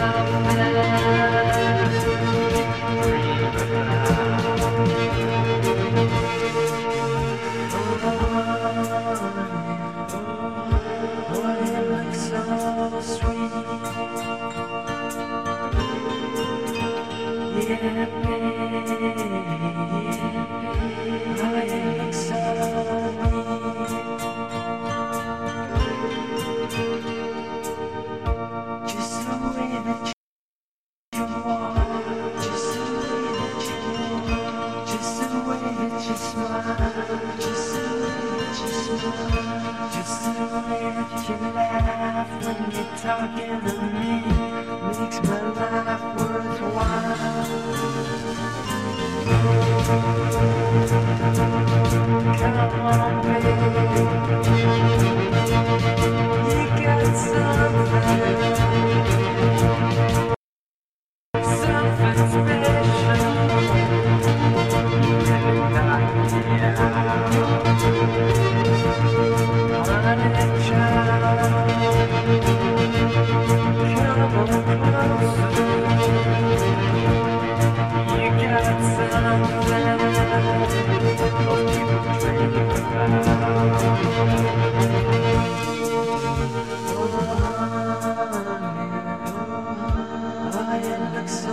Talking to me makes my life worthwhile. Come on, baby, you got something special. Really knock me out. Honey child, come on closer.